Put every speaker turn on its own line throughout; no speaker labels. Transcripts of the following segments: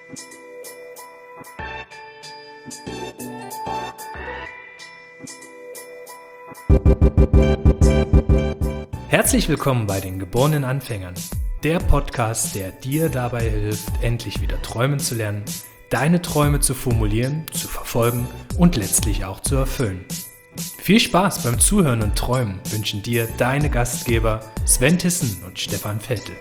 Herzlich willkommen bei den geborenen Anfängern, der Podcast, der dir dabei hilft, endlich wieder träumen zu lernen, deine Träume zu formulieren, zu verfolgen und letztlich auch zu erfüllen. Viel Spaß beim Zuhören und Träumen wünschen dir deine Gastgeber Sven Tissen und Stefan Vettel.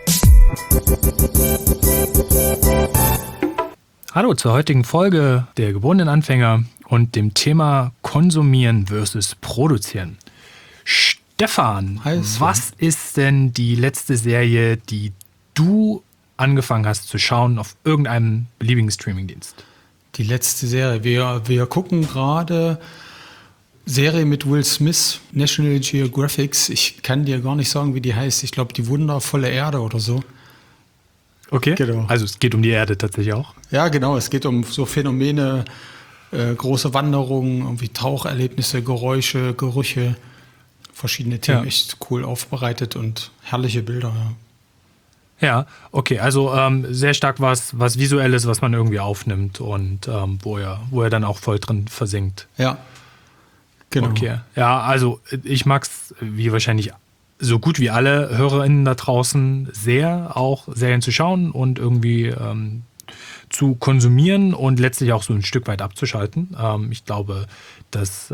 Hallo zur heutigen Folge der geborenen Anfänger und dem Thema Konsumieren versus Produzieren. Stefan, was ist denn die letzte Serie, die du angefangen hast zu schauen auf irgendeinem beliebigen Streamingdienst?
Die letzte Serie. Wir gucken gerade Serie mit Will Smith, National Geographic. Ich kann dir gar nicht sagen, wie die heißt. Ich glaube, die wundervolle Erde oder so.
Okay,
genau.
Also es geht um die Erde tatsächlich auch?
Ja, genau. Es geht um so Phänomene, große Wanderungen, irgendwie Taucherlebnisse, Geräusche, Gerüche. Verschiedene Themen, echt cool aufbereitet und herrliche Bilder.
Ja, okay, also sehr stark was Visuelles, was man irgendwie aufnimmt und wo er dann auch voll drin versinkt.
Ja, genau.
Okay, ja, also ich mag es, wie wahrscheinlich so gut wie alle HörerInnen da draußen, sehr auch Serien zu schauen und irgendwie zu konsumieren und letztlich auch so ein Stück weit abzuschalten. Ich glaube, das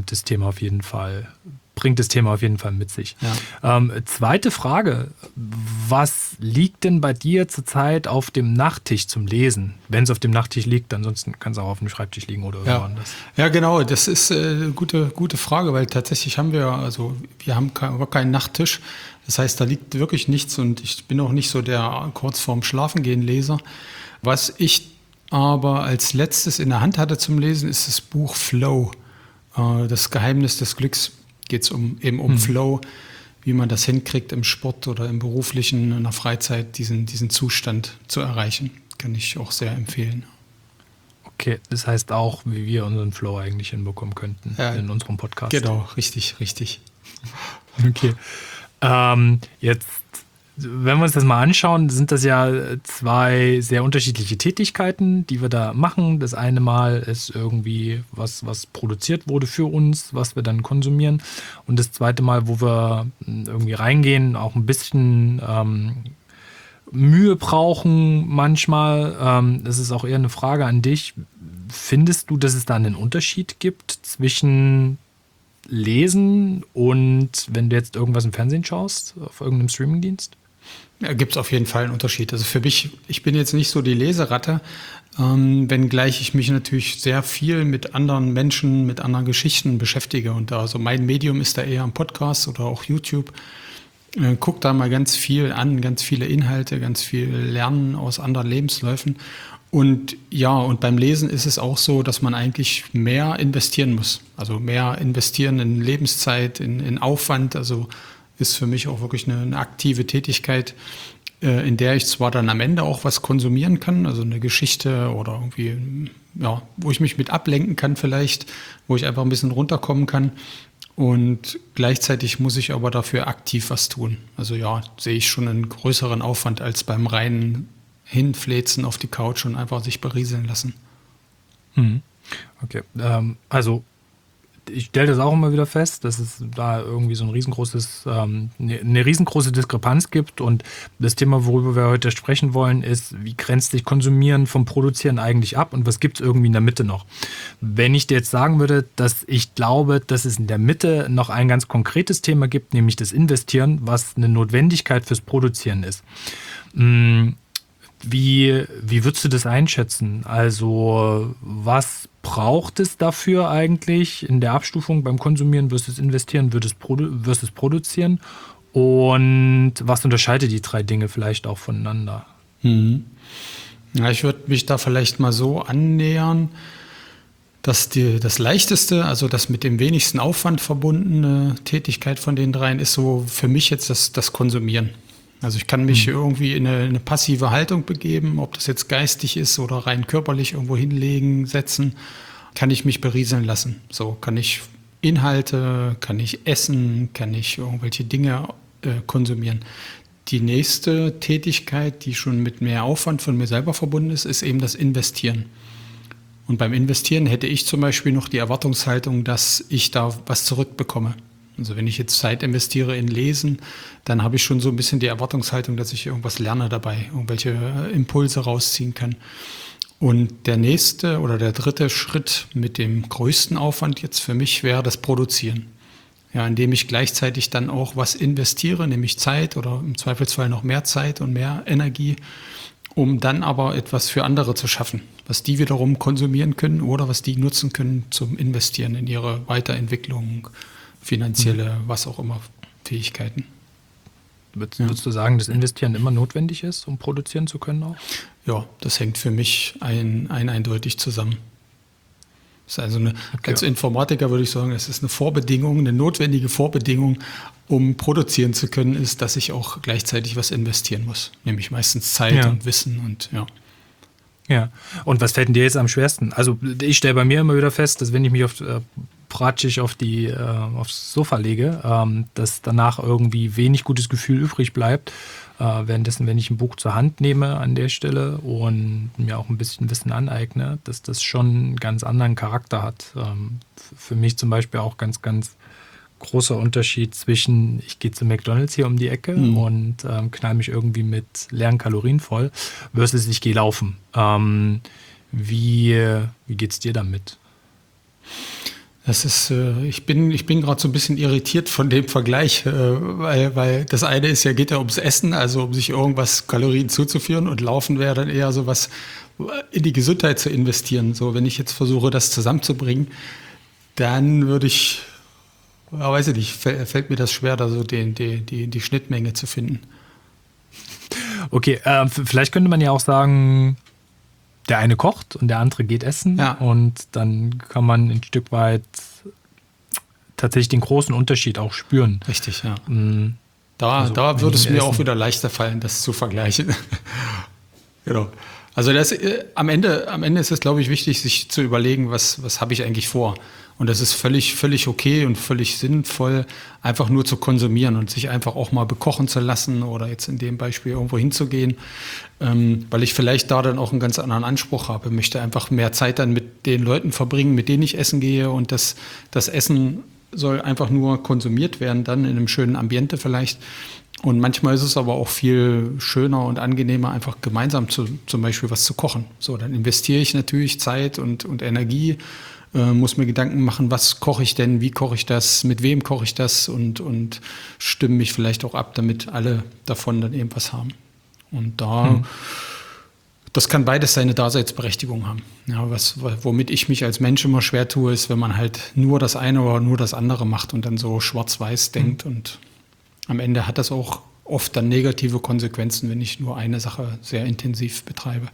bringt das Thema auf jeden Fall mit sich. Ja. Zweite Frage, was liegt denn bei dir zurzeit auf dem Nachttisch zum Lesen? Wenn es auf dem Nachttisch liegt, ansonsten kann es auch auf dem Schreibtisch liegen oder irgendwas.
Ja, genau, das ist eine gute Frage, weil tatsächlich haben wir keinen Nachttisch. Das heißt, da liegt wirklich nichts und ich bin auch nicht so der kurz vorm Schlafengehen Leser. Was ich aber als letztes in der Hand hatte zum Lesen, ist das Buch Flow, das Geheimnis des Glücks. Geht es um Flow, wie man das hinkriegt im Sport oder im beruflichen, in der Freizeit, diesen Zustand zu erreichen. Kann ich auch sehr empfehlen.
Okay, das heißt auch, wie wir unseren Flow eigentlich hinbekommen könnten in unserem Podcast.
Genau, richtig.
Okay. Jetzt, wenn wir uns das mal anschauen, sind das ja zwei sehr unterschiedliche Tätigkeiten, die wir da machen. Das eine Mal ist irgendwie was produziert wurde für uns, was wir dann konsumieren. Und das zweite Mal, wo wir irgendwie reingehen, auch ein bisschen Mühe brauchen manchmal. Das ist auch eher eine Frage an dich. Findest du, dass es da einen Unterschied gibt zwischen Lesen und wenn du jetzt irgendwas im Fernsehen schaust, auf irgendeinem Streamingdienst?
Ja, gibt es auf jeden Fall einen Unterschied. Also für mich, ich bin jetzt nicht so die Leseratte, wenngleich ich mich natürlich sehr viel mit anderen Menschen, mit anderen Geschichten beschäftige. Und also mein Medium ist da eher ein Podcast oder auch YouTube. Guck da mal ganz viel an, ganz viele Inhalte, ganz viel Lernen aus anderen Lebensläufen. Und beim Lesen ist es auch so, dass man eigentlich mehr investieren muss. Also mehr investieren in Lebenszeit, in Aufwand. Also ist für mich auch wirklich eine aktive Tätigkeit, in der ich zwar dann am Ende auch was konsumieren kann, also eine Geschichte oder irgendwie, wo ich mich mit ablenken kann vielleicht, wo ich einfach ein bisschen runterkommen kann. Und gleichzeitig muss ich aber dafür aktiv was tun. Also sehe ich schon einen größeren Aufwand als beim reinen Hinfläzen auf die Couch und einfach sich berieseln lassen.
Okay, also ich stelle das auch immer wieder fest, dass es da irgendwie so eine riesengroße Diskrepanz gibt. Und das Thema, worüber wir heute sprechen wollen, ist, wie grenzt sich Konsumieren vom Produzieren eigentlich ab und was gibt es irgendwie in der Mitte noch? Wenn ich dir jetzt sagen würde, dass ich glaube, dass es in der Mitte noch ein ganz konkretes Thema gibt, nämlich das Investieren, was eine Notwendigkeit fürs Produzieren ist. Wie würdest du das einschätzen? Also was braucht es dafür eigentlich in der Abstufung beim Konsumieren versus Investieren versus Produzieren? Und was unterscheidet die drei Dinge vielleicht auch voneinander?
Ja, ich würde mich da vielleicht mal so annähern, dass das leichteste, also das mit dem wenigsten Aufwand verbundene Tätigkeit von den dreien ist so für mich jetzt das Konsumieren. Also ich kann mich irgendwie in eine passive Haltung begeben, ob das jetzt geistig ist oder rein körperlich irgendwo hinlegen, setzen, kann ich mich berieseln lassen. So kann ich Inhalte, kann ich essen, kann ich irgendwelche Dinge konsumieren. Die nächste Tätigkeit, die schon mit mehr Aufwand von mir selber verbunden ist eben das Investieren. Und beim Investieren hätte ich zum Beispiel noch die Erwartungshaltung, dass ich da was zurückbekomme. Also wenn ich jetzt Zeit investiere in Lesen, dann habe ich schon so ein bisschen die Erwartungshaltung, dass ich irgendwas lerne dabei, irgendwelche Impulse rausziehen kann. Und der nächste oder der dritte Schritt mit dem größten Aufwand jetzt für mich wäre das Produzieren. Ja, indem ich gleichzeitig dann auch was investiere, nämlich Zeit oder im Zweifelsfall noch mehr Zeit und mehr Energie, um dann aber etwas für andere zu schaffen, was die wiederum konsumieren können oder was die nutzen können zum Investieren in ihre Weiterentwicklung, finanzielle, was auch immer, Fähigkeiten.
Würdest du sagen, dass Investieren immer notwendig ist, um produzieren zu können auch?
Ja, das hängt für mich eindeutig zusammen. Das ist also als Informatiker würde ich sagen, es ist eine Vorbedingung, eine notwendige Vorbedingung, um produzieren zu können, ist, dass ich auch gleichzeitig was investieren muss. Nämlich meistens Zeit und Wissen und ja.
Ja, und was fällt denn dir jetzt am schwersten? Also ich stelle bei mir immer wieder fest, dass wenn ich mich bratschig aufs Sofa lege, dass danach irgendwie wenig gutes Gefühl übrig bleibt. Währenddessen, wenn ich ein Buch zur Hand nehme an der Stelle und mir auch ein bisschen Wissen aneigne, dass das schon einen ganz anderen Charakter hat. Für mich zum Beispiel auch ganz, ganz großer Unterschied zwischen, ich gehe zu McDonald's hier um die Ecke und knall mich irgendwie mit leeren Kalorien voll, versus ich gehe laufen. Wie geht's dir damit?
Das ist, ich bin gerade so ein bisschen irritiert von dem Vergleich, weil das eine ist geht ja ums Essen, also um sich irgendwas Kalorien zuzuführen, und Laufen wäre dann eher so was in die Gesundheit zu investieren. So, wenn ich jetzt versuche, das zusammenzubringen, dann würde ich, weiß ich nicht, fällt mir das schwer, da so die Schnittmenge zu finden.
Okay, vielleicht könnte man ja auch sagen, der eine kocht und der andere geht essen.
Ja.
Und dann kann man ein Stück weit tatsächlich den großen Unterschied auch spüren.
Richtig, ja. Da würde es mir auch wieder leichter fallen, das zu vergleichen. Genau. Also am Ende ist es, glaube ich, wichtig, sich zu überlegen, was habe ich eigentlich vor. Und das ist völlig okay und völlig sinnvoll, einfach nur zu konsumieren und sich einfach auch mal bekochen zu lassen oder jetzt in dem Beispiel irgendwo hinzugehen, weil ich vielleicht da dann auch einen ganz anderen Anspruch habe. Ich möchte einfach mehr Zeit dann mit den Leuten verbringen, mit denen ich essen gehe, und das Essen soll einfach nur konsumiert werden, dann in einem schönen Ambiente vielleicht. Und manchmal ist es aber auch viel schöner und angenehmer, einfach gemeinsam zum Beispiel was zu kochen. So, dann investiere ich natürlich Zeit und Energie, muss mir Gedanken machen, was koche ich denn, wie koche ich das, mit wem koche ich das, und stimme mich vielleicht auch ab, damit alle davon dann eben was haben. Und das kann beides seine Daseinsberechtigung haben. Ja, womit ich mich als Mensch immer schwer tue, ist, wenn man halt nur das eine oder nur das andere macht und dann so schwarz-weiß denkt. Und am Ende hat das auch oft dann negative Konsequenzen, wenn ich nur eine Sache sehr intensiv betreibe.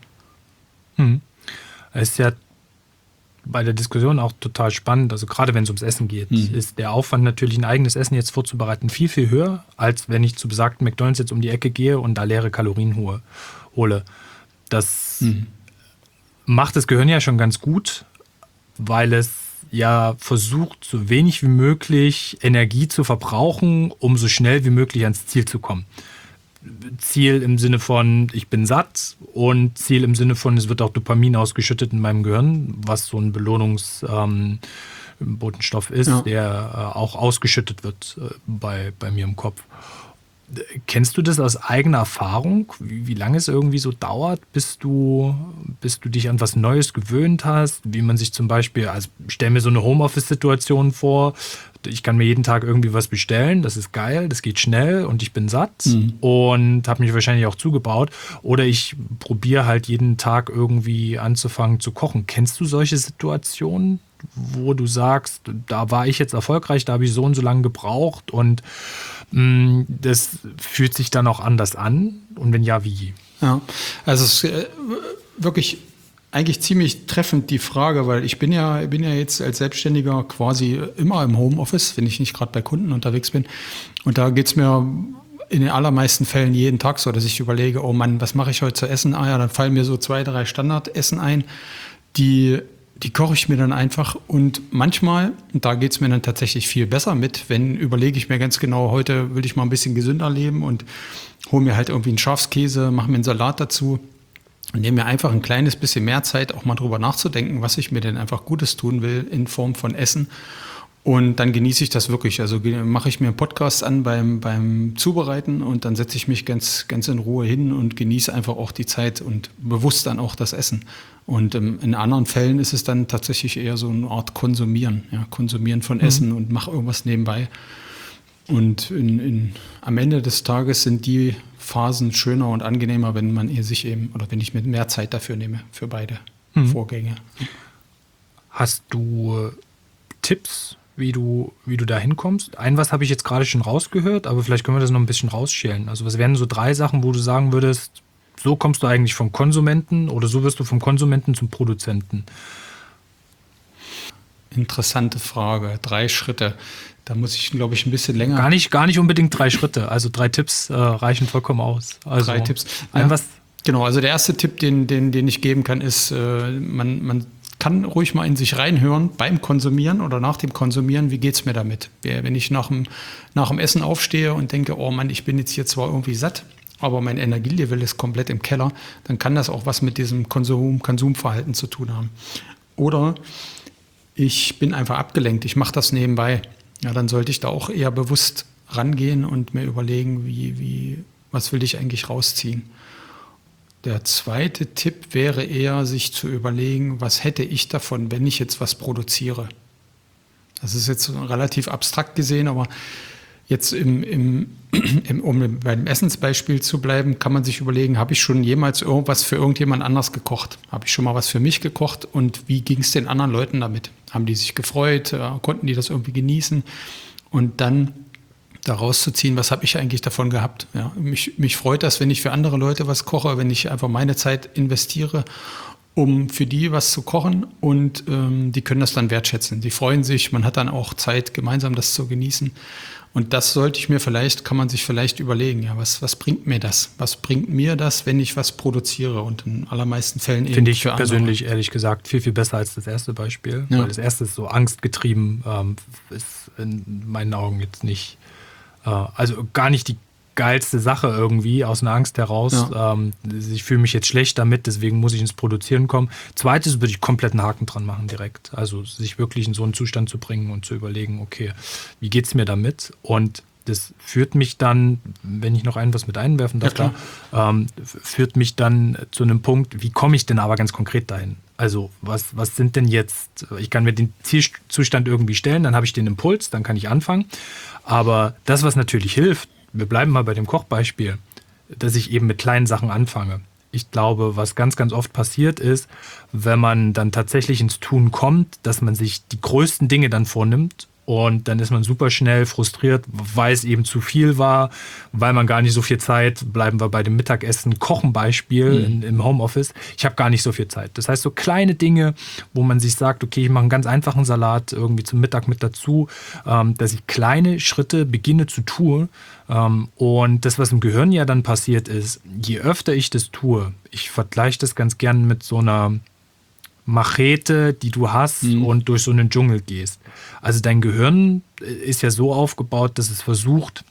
Es ist ja bei der Diskussion auch total spannend, also gerade wenn es ums Essen geht, ist der Aufwand natürlich, ein eigenes Essen jetzt vorzubereiten, viel, viel höher, als wenn ich zu besagten McDonald's jetzt um die Ecke gehe und da leere Kalorien hole. Das macht das Gehirn ja schon ganz gut, weil es ja versucht, so wenig wie möglich Energie zu verbrauchen, um so schnell wie möglich ans Ziel zu kommen. Ziel im Sinne von, ich bin satt, und Ziel im Sinne von, es wird auch Dopamin ausgeschüttet in meinem Gehirn, was so ein Belohnungsbotenstoff ist, der auch ausgeschüttet wird bei mir im Kopf. Kennst du das aus eigener Erfahrung, wie lange es irgendwie so dauert, bis du dich an was Neues gewöhnt hast? Wie man sich zum Beispiel, also stell mir so eine Homeoffice-Situation vor, ich kann mir jeden Tag irgendwie was bestellen, das ist geil, das geht schnell und ich bin satt und habe mich wahrscheinlich auch zugebaut. Oder ich probiere halt jeden Tag irgendwie anzufangen zu kochen. Kennst du solche Situationen, wo du sagst, da war ich jetzt erfolgreich, da habe ich so und so lange gebraucht und das fühlt sich dann auch anders an? Und wenn ja, wie?
Ja, also es ist wirklich eigentlich ziemlich treffend die Frage, weil ich bin ja jetzt als Selbstständiger quasi immer im Homeoffice, wenn ich nicht gerade bei Kunden unterwegs bin. Und da geht es mir in den allermeisten Fällen jeden Tag so, dass ich überlege, oh Mann, was mache ich heute zu essen? Ah ja, dann fallen mir so 2, 3 Standardessen ein, die koche ich mir dann einfach, und manchmal, und da geht es mir dann tatsächlich viel besser mit, wenn überlege ich mir ganz genau, heute will ich mal ein bisschen gesünder leben und hole mir halt irgendwie einen Schafskäse, mache mir einen Salat dazu und nehme mir einfach ein kleines bisschen mehr Zeit, auch mal drüber nachzudenken, was ich mir denn einfach Gutes tun will in Form von Essen. Und dann genieße ich das wirklich. Also mache ich mir einen Podcast an beim Zubereiten und dann setze ich mich ganz in Ruhe hin und genieße einfach auch die Zeit und bewusst dann auch das Essen. Und in anderen Fällen ist es dann tatsächlich eher so eine Art Konsumieren. Ja, Konsumieren von Essen und mache irgendwas nebenbei. Und am Ende des Tages sind die Phasen schöner und angenehmer, wenn man sich eben, oder wenn ich mir mehr Zeit dafür nehme, für beide Vorgänge.
Hast du Tipps, wie du da hinkommst? Was habe ich jetzt gerade schon rausgehört, aber vielleicht können wir das noch ein bisschen rausschälen. Also was wären so 3 Sachen, wo du sagen würdest, so kommst du eigentlich vom Konsumenten oder so wirst du vom Konsumenten zum Produzenten?
Interessante Frage. 3 Schritte. Da muss ich, glaube ich, ein bisschen länger.
Gar nicht unbedingt 3 Schritte. Also 3 Tipps reichen vollkommen aus. Also
3 Tipps.
Ja.
Genau, also der erste Tipp, den ich geben kann, ist, man kann ruhig mal in sich reinhören beim Konsumieren oder nach dem Konsumieren, wie geht's mir damit? Wenn ich nach dem Essen aufstehe und denke, oh Mann, ich bin jetzt hier zwar irgendwie satt, aber mein Energielevel ist komplett im Keller, dann kann das auch was mit diesem Konsumverhalten zu tun haben. Oder ich bin einfach abgelenkt, ich mache das nebenbei. Ja, dann sollte ich da auch eher bewusst rangehen und mir überlegen, was will ich eigentlich rausziehen. Der zweite Tipp wäre eher, sich zu überlegen, was hätte ich davon, wenn ich jetzt was produziere. Das ist jetzt relativ abstrakt gesehen, aber jetzt um beim Essensbeispiel zu bleiben, kann man sich überlegen, habe ich schon jemals irgendwas für irgendjemand anders gekocht? Habe ich schon mal was für mich gekocht und wie ging es den anderen Leuten damit? Haben die sich gefreut? Konnten die das irgendwie genießen? Und dann daraus zu ziehen, was habe ich eigentlich davon gehabt? Ja, mich freut das, wenn ich für andere Leute was koche, wenn ich einfach meine Zeit investiere, um für die was zu kochen und die können das dann wertschätzen. Die freuen sich, man hat dann auch Zeit, gemeinsam das zu genießen. Und das kann man sich vielleicht überlegen, ja, was bringt mir das? Was bringt mir das, wenn ich was produziere? Und in allermeisten Fällen eben
finde ich
für andere.
Persönlich, ehrlich gesagt, viel, viel besser als das erste Beispiel.
Ja.
Weil das erste ist so angstgetrieben, ist in meinen Augen jetzt nicht, also gar nicht die geilste Sache irgendwie aus einer Angst heraus. Ja. Ich fühle mich jetzt schlecht damit, deswegen muss ich ins Produzieren kommen. Zweites würde ich komplett einen Haken dran machen direkt. Also sich wirklich in so einen Zustand zu bringen und zu überlegen, okay, wie geht's mir damit? Und das führt mich dann, wenn ich noch was mit einwerfen darf, ja, führt mich dann zu einem Punkt, wie komme ich denn aber ganz konkret dahin? Also was sind denn jetzt, ich kann mir den Zielzustand irgendwie stellen, dann habe ich den Impuls, dann kann ich anfangen. Aber das, was natürlich hilft, wir bleiben mal bei dem Kochbeispiel, dass ich eben mit kleinen Sachen anfange. Ich glaube, was ganz, ganz oft passiert ist, wenn man dann tatsächlich ins Tun kommt, dass man sich die größten Dinge dann vornimmt und dann ist man super schnell frustriert, weil es eben zu viel war, weil man gar nicht so viel Zeit, bleiben wir bei dem Mittagessen-Kochen-Beispiel im Homeoffice, ich habe gar nicht so viel Zeit. Das heißt, so kleine Dinge, wo man sich sagt, okay, ich mache einen ganz einfachen Salat irgendwie zum Mittag mit dazu, dass ich kleine Schritte beginne zu tun. Und das, was im Gehirn ja dann passiert ist, je öfter ich das tue, ich vergleiche das ganz gern mit so einer Machete, die du hast und durch so einen Dschungel gehst. Also dein Gehirn ist ja so aufgebaut, dass es versucht,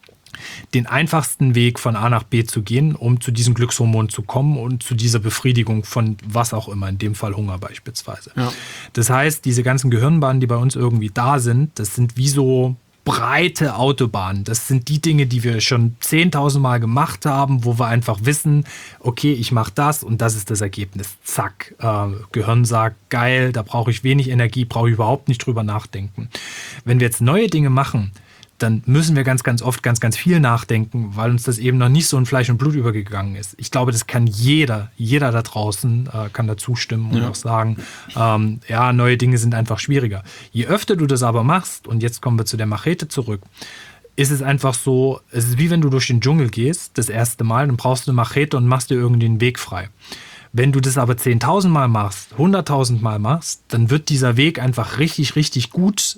den einfachsten Weg von A nach B zu gehen, um zu diesem Glückshormon zu kommen und zu dieser Befriedigung von was auch immer, in dem Fall Hunger beispielsweise. Ja. Das heißt, diese ganzen Gehirnbahnen, die bei uns irgendwie da sind, das sind wie so breite Autobahnen. Das sind die Dinge, die wir schon 10.000 Mal gemacht haben, wo wir einfach wissen, okay, ich mache das und das ist das Ergebnis. Zack. Gehirn sagt, geil, da brauche ich wenig Energie, brauche ich überhaupt nicht drüber nachdenken. Wenn wir jetzt neue Dinge machen, dann müssen wir ganz, ganz oft ganz, ganz viel nachdenken, weil uns das eben noch nicht so in Fleisch und Blut übergegangen ist. Ich glaube, das kann jeder da draußen kann da zustimmen und auch sagen, ja, neue Dinge sind einfach schwieriger. Je öfter du das aber machst, und jetzt kommen wir zu der Machete zurück, ist es einfach so, es ist wie wenn du durch den Dschungel gehst, das erste Mal, dann brauchst du eine Machete und machst dir irgendwie den Weg frei. Wenn du das aber 10.000 Mal machst, 100.000 Mal machst, dann wird dieser Weg einfach richtig, richtig gut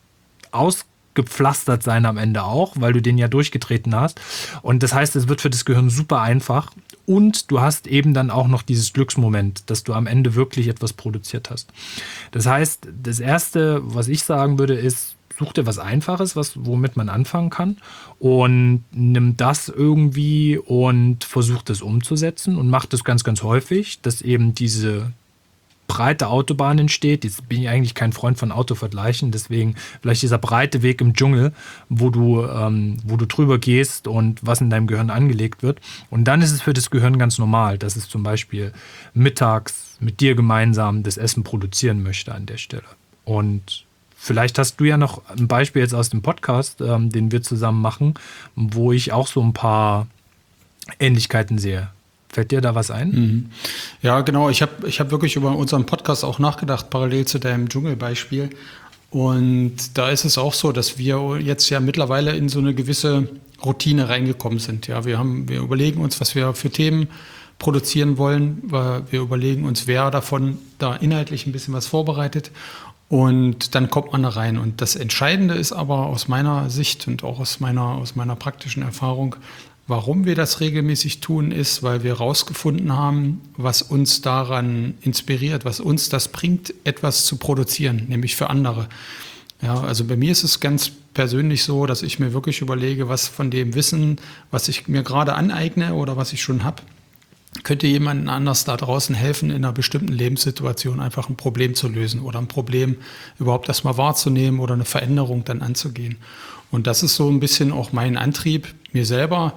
gepflastert sein am Ende auch, weil du den ja durchgetreten hast. Und das heißt, es wird für das Gehirn super einfach und du hast eben dann auch noch dieses Glücksmoment, dass du am Ende wirklich etwas produziert hast. Das heißt, das Erste, was ich sagen würde, ist, such dir was Einfaches, womit man anfangen kann und nimm das irgendwie und versuch das umzusetzen und mach das ganz, ganz häufig, dass eben diese breite Autobahn entsteht. Jetzt bin ich eigentlich kein Freund von Autovergleichen, deswegen vielleicht dieser breite Weg im Dschungel, wo du drüber gehst und was in deinem Gehirn angelegt wird. Und dann ist es für das Gehirn ganz normal, dass es zum Beispiel mittags mit dir gemeinsam das Essen produzieren möchte an der Stelle. Und vielleicht hast du ja noch ein Beispiel jetzt aus dem Podcast, den wir zusammen machen, wo ich auch so ein paar Ähnlichkeiten sehe. Fällt dir da was ein?
Ja, genau. Ich hab wirklich über unseren Podcast auch nachgedacht, parallel zu deinem Dschungelbeispiel. Und da ist es auch so, dass wir jetzt ja mittlerweile in so eine gewisse Routine reingekommen sind. Ja, wir überlegen uns, was wir für Themen produzieren wollen. Wir überlegen uns, wer davon da inhaltlich ein bisschen was vorbereitet. Und dann kommt man da rein. Und das Entscheidende ist aber aus meiner Sicht und auch aus meiner praktischen Erfahrung, warum wir das regelmäßig tun, ist, weil wir herausgefunden haben, was uns daran inspiriert, was uns das bringt, etwas zu produzieren, nämlich für andere. Ja, also bei mir ist es ganz persönlich so, dass ich mir wirklich überlege, was von dem Wissen, was ich mir gerade aneigne oder was ich schon habe, könnte jemandem anders da draußen helfen, in einer bestimmten Lebenssituation einfach ein Problem zu lösen oder ein Problem überhaupt erstmal wahrzunehmen oder eine Veränderung dann anzugehen. Und das ist so ein bisschen auch mein Antrieb, mir selber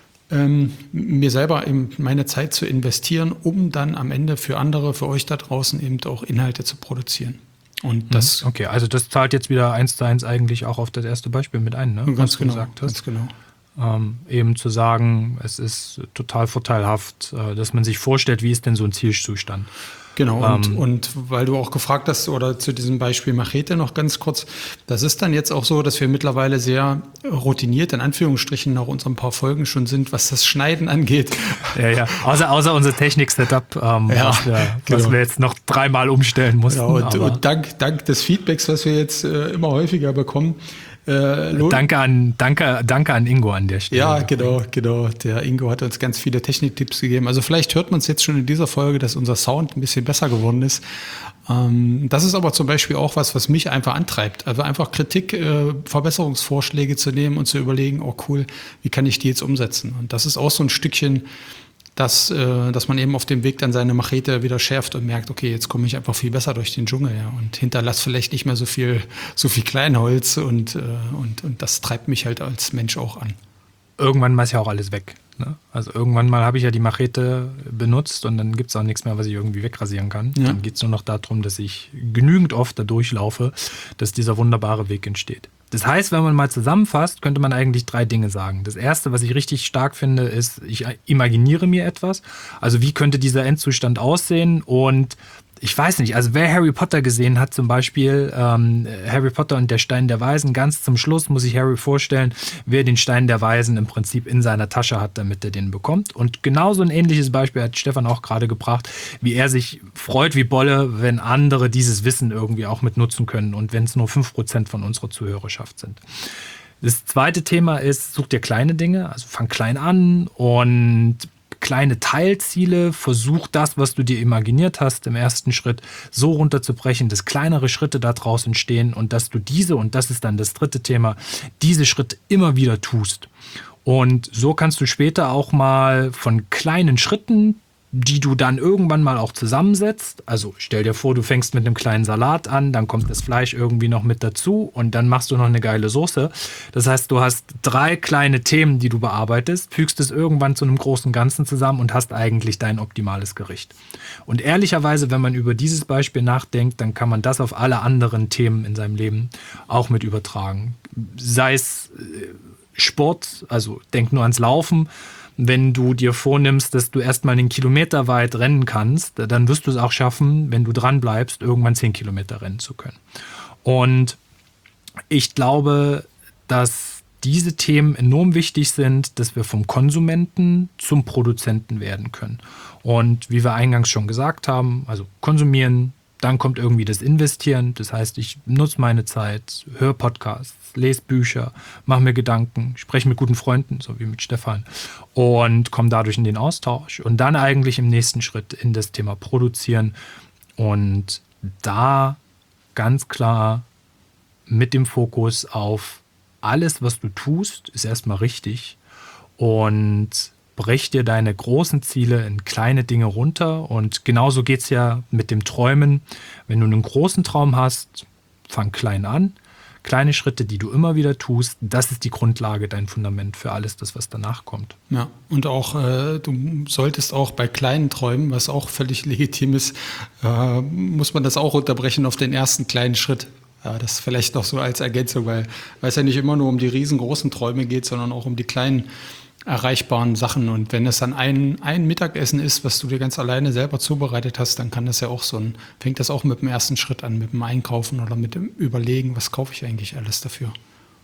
eben meine Zeit zu investieren, um dann am Ende für andere, für euch da draußen eben auch Inhalte zu produzieren. Und das
okay, also das zahlt jetzt wieder 1:1 eigentlich auch auf das erste Beispiel mit ein, ne?
Ganz genau, ganz genau.
Eben zu sagen, es ist total vorteilhaft, dass man sich vorstellt, wie ist denn so ein Zielzustand.
Genau, und weil du auch gefragt hast, oder zu diesem Beispiel Machete noch ganz kurz, das ist dann jetzt auch so, dass wir mittlerweile sehr routiniert, in Anführungsstrichen, nach unseren paar Folgen schon sind, was das Schneiden angeht.
Ja. Außer unser Technik-Setup, was wir jetzt noch 3-mal umstellen mussten.
Ja, und dank des Feedbacks, was wir jetzt immer häufiger bekommen,
Danke an Ingo an der Stelle.
Ja, genau. Der Ingo hat uns ganz viele Techniktipps gegeben. Also vielleicht hört man es jetzt schon in dieser Folge, dass unser Sound ein bisschen besser geworden ist. Das ist aber zum Beispiel auch was mich einfach antreibt. Also einfach Kritik, Verbesserungsvorschläge zu nehmen und zu überlegen, oh cool, wie kann ich die jetzt umsetzen? Und das ist auch so ein Stückchen, dass man eben auf dem Weg dann seine Machete wieder schärft und merkt, okay, jetzt komme ich einfach viel besser durch den Dschungel, ja, und hinterlasse vielleicht nicht mehr so viel Kleinholz und das treibt mich halt als Mensch auch an.
Irgendwann mal ist ja auch alles weg. Ne? Also irgendwann mal habe ich ja die Machete benutzt und dann gibt es auch nichts mehr, was ich irgendwie wegrasieren kann. Ja. Dann geht es nur noch darum, dass ich genügend oft da durchlaufe, dass dieser wunderbare Weg entsteht. Das heißt, wenn man mal zusammenfasst, könnte man eigentlich 3 Dinge sagen. Das erste, was ich richtig stark finde, ist, ich imaginiere mir etwas. Also wie könnte dieser Endzustand aussehen? Und ich weiß nicht, also wer Harry Potter gesehen hat zum Beispiel, Harry Potter und der Stein der Weisen, ganz zum Schluss muss sich Harry vorstellen, wer den Stein der Weisen im Prinzip in seiner Tasche hat, damit er den bekommt. Und genauso ein ähnliches Beispiel hat Stefan auch gerade gebracht, wie er sich freut wie Bolle, wenn andere dieses Wissen irgendwie auch mit nutzen können und wenn es nur 5% von unserer Zuhörerschaft sind. Das zweite Thema ist, such dir kleine Dinge, also fang klein an und kleine Teilziele, versuch das, was du dir imaginiert hast, im ersten Schritt so runterzubrechen, dass kleinere Schritte daraus entstehen und dass du diese, und das ist dann das dritte Thema, diese Schritte immer wieder tust. Und so kannst du später auch mal von kleinen Schritten, die du dann irgendwann mal auch zusammensetzt. Also stell dir vor, du fängst mit einem kleinen Salat an, dann kommt das Fleisch irgendwie noch mit dazu und dann machst du noch eine geile Soße. Das heißt, du hast 3 kleine Themen, die du bearbeitest, fügst es irgendwann zu einem großen Ganzen zusammen und hast eigentlich dein optimales Gericht. Und ehrlicherweise, wenn man über dieses Beispiel nachdenkt, dann kann man das auf alle anderen Themen in seinem Leben auch mit übertragen. Sei es Sport, also denk nur ans Laufen. Wenn du dir vornimmst, dass du erstmal einen Kilometer weit rennen kannst, dann wirst du es auch schaffen, wenn du dran bleibst, irgendwann 10 Kilometer rennen zu können. Und ich glaube, dass diese Themen enorm wichtig sind, dass wir vom Konsumenten zum Produzenten werden können. Und wie wir eingangs schon gesagt haben, also konsumieren, dann kommt irgendwie das Investieren. Das heißt, ich nutze meine Zeit, höre Podcasts, lese Bücher, mache mir Gedanken, spreche mit guten Freunden, so wie mit Stefan, und komme dadurch in den Austausch. Und dann eigentlich im nächsten Schritt in das Thema Produzieren und da ganz klar mit dem Fokus auf alles, was du tust, ist erstmal richtig und brech dir deine großen Ziele in kleine Dinge runter. Und genauso geht es ja mit dem Träumen. Wenn du einen großen Traum hast, fang klein an. Kleine Schritte, die du immer wieder tust, das ist die Grundlage, dein Fundament für alles das, was danach kommt.
Ja, und auch du solltest auch bei kleinen Träumen, was auch völlig legitim ist, muss man das auch unterbrechen auf den ersten kleinen Schritt. Ja, das vielleicht noch so als Ergänzung, weil es ja nicht immer nur um die riesengroßen Träume geht, sondern auch um die kleinen erreichbaren Sachen. Und wenn es dann ein Mittagessen ist, was du dir ganz alleine selber zubereitet hast, dann kann das ja auch fängt das auch mit dem ersten Schritt an, mit dem Einkaufen oder mit dem Überlegen, was kaufe ich eigentlich alles dafür.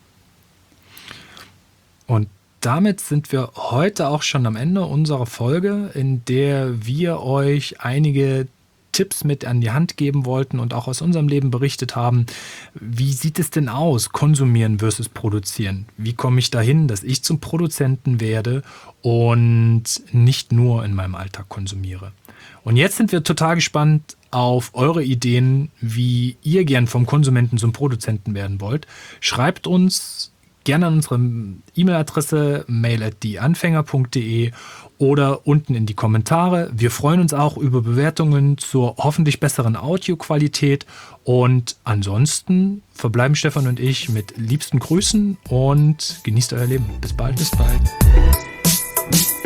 Und damit sind wir heute auch schon am Ende unserer Folge, in der wir euch einige Tipps mit an die Hand geben wollten und auch aus unserem Leben berichtet haben. Wie sieht es denn aus, konsumieren versus produzieren? Wie komme ich dahin, dass ich zum Produzenten werde und nicht nur in meinem Alltag konsumiere? Und jetzt sind wir total gespannt auf eure Ideen, wie ihr gern vom Konsumenten zum Produzenten werden wollt. Schreibt uns gerne an unsere E-Mail-Adresse mail@dieanfänger.de oder unten in die Kommentare. Wir freuen uns auch über Bewertungen zur hoffentlich besseren Audioqualität. Und ansonsten verbleiben Stefan und ich mit liebsten Grüßen und genießt euer Leben. Bis bald.
Bis bald.